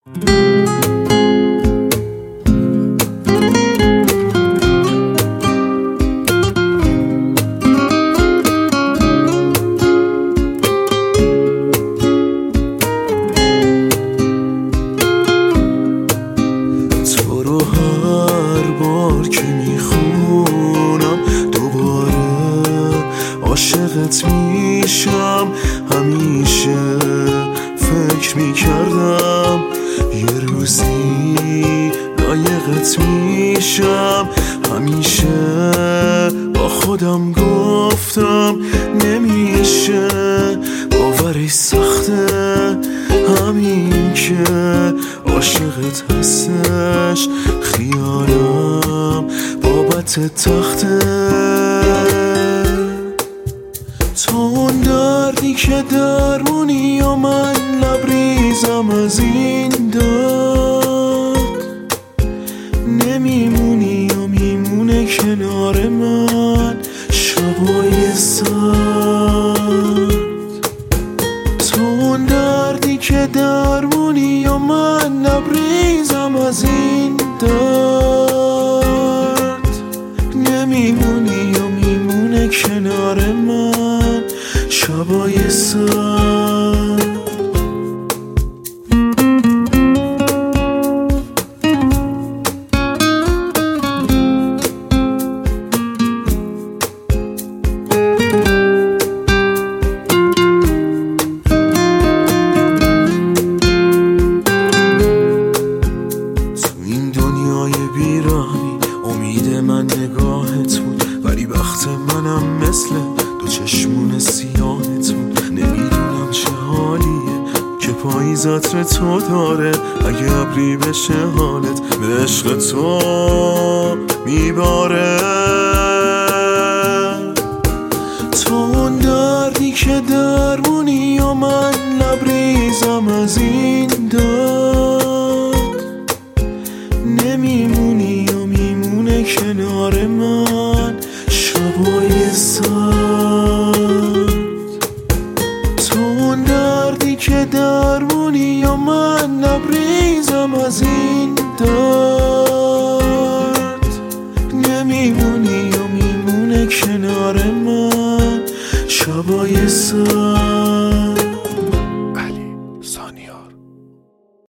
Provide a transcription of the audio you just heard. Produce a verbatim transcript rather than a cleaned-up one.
تو رو هر بار که میخونم دوباره عاشقت میشم. همیشه فکر میکردم یه روزی لایقت میشم. همیشه با خودم گفتم نمیشه، باورش سخته همین که عاشقت هستش. خیالم بابت تخته، تو اون دردی که درمونی و من لبریزم از این داد. نمیمونی و میمونه کنار من شبای سرد. تو اون دردی که درمونی و من لبریزم از این درد. نمیمونی و میمونه کنار من شبای سرد. امید من نگاهت بود، ولی وقت منم مثل دو چشمون سیاهت بود. نمیدونم چه حالیه که پاییز عطر تو داره، اگه ابری بشه حالت به عشق تو میباره. تو اون دردی که درمونی و من لبریزم از این داد. نمیمونی و میمونه کنار من